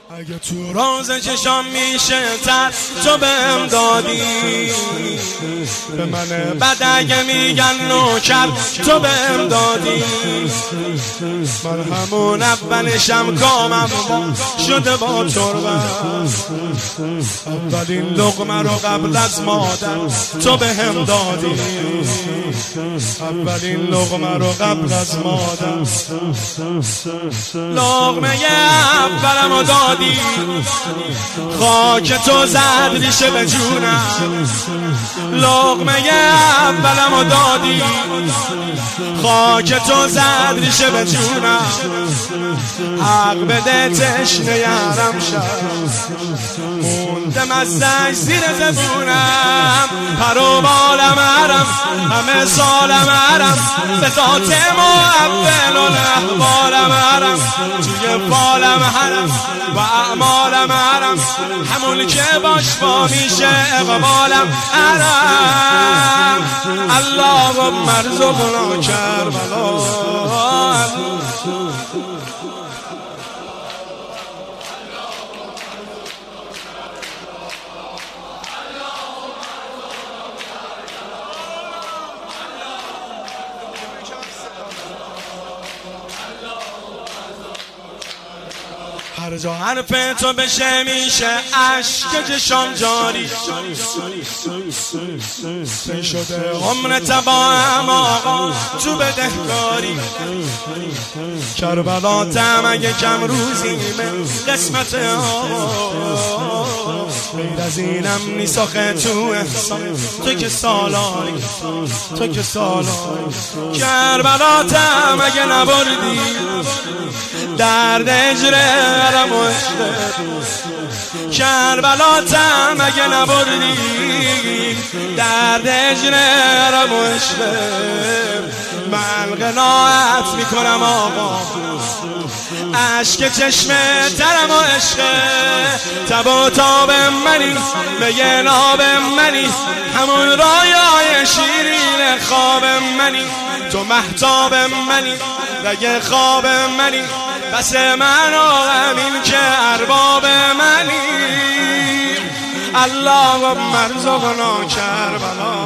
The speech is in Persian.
اگه تو راز چشام میشه تر تو بهم دادی، به من بد اگه میگن نوکر تو بهم دادی. من همون اولشم کامم شده با تربت، اولین لقمه رو قبل از مادر تو بهم دادی، اولین لقمه رو قبل از مادر. لقمه اولم رو دادی، خاک تو زد ریشه به جونم. لقمه اولم رو دادی، خاک تو زد ریشه به جونم. حق بده تشنه یارم شد، موندم از زنگ زیر زبونم. پر و بالم عرم، همه سالم عرم، به ذات معول الاحوالم عرم. توی بالم حرم و اعمالم عرم، همون که باش با میشه اقبالم عرم. اللهم ارزقنا کربلا. هر جا حرف تو بشه میشه عشق چشام جاری. سن شده عمر تباهم آقا تو بدهکاری. کربلا تم اگه کم روزی به قسمت آقا، غیر از اینم نیست آخه تو احسان تو که سالاری، تو که سالاری. کربلا تم اگه نبردی درد اجرم و عشقت، کربلا تم اگه نبردی درد اجرم و عشقت. من قناعت میکنم آقا، عشق چشم ترم و عشقت. تب و تاب منی، به ناب منی، همون رایای شیرین خواب منی. تو مهتاب منی، رگ خواب منی، بس من آمین که ارباب منی. اللهم ارزقنا کربلا.